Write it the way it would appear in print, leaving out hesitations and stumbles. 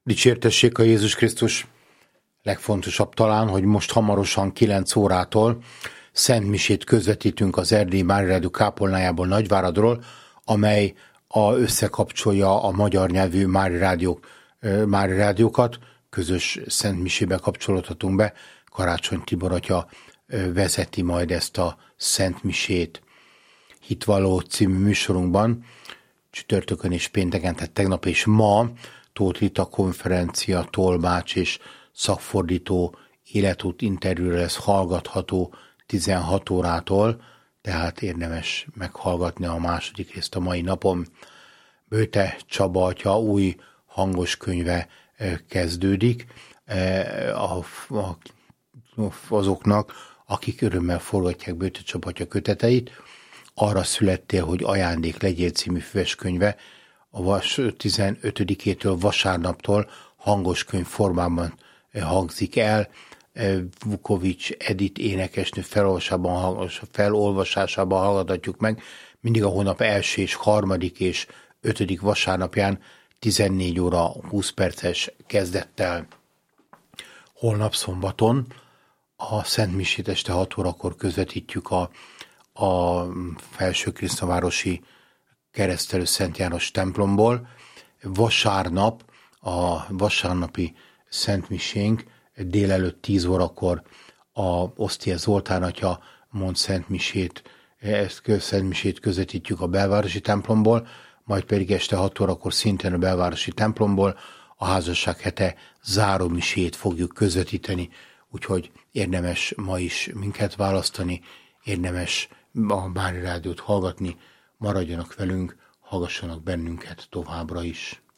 Dicsértessék a Jézus Krisztus! Legfontosabb talán, hogy most hamarosan 9 órától Szent Misét közvetítünk az Erdélyi Mária Rádió kápolnájából, Nagyváradról, amely összekapcsolja a magyar nyelvű Mária Rádiókat. Közös Szent Misébe kapcsolódhatunk be. Karácsony Tibor atya vezeti majd ezt a Szent Misét. Hitvalló című műsorunkban csütörtökön és pénteken, tehát tegnap és ma Tóth Rita konferencia, tolmács és szakfordító életút interjúra lesz hallgatható 16 órától, tehát érdemes meghallgatni a második részt a mai napon. Böjte Csaba atya új hangos könyve kezdődik azoknak, akik örömmel forgatják Böjte Csaba atya köteteit. Arra születtél, hogy ajándék legyél című füveskönyve a 15-től vasárnaptól hangos könyv formában hangzik el. Vukovics Edith énekesnő felolvasásában hallgatjuk meg, mindig a hónap első és harmadik és 5. vasárnapján 14 óra 20 perces kezdettel. Holnap szombaton a Szent Misét este 6 órakor közvetítjük a Felsőkrisznavárosi Keresztelő Szent János templomból. Vasárnap a vasárnapi Szent Misénk délelőtt 10 órakor a Osztia Zoltán atya mond Szent Misét közvetítjük a belvárosi templomból, majd pedig este 6 órakor szintén a belvárosi templomból a házasság hete záró misét fogjuk közvetíteni, úgyhogy érdemes ma is minket választani, érdemes a Mária Rádiót hallgatni, maradjanak velünk, hallgassanak bennünket továbbra is.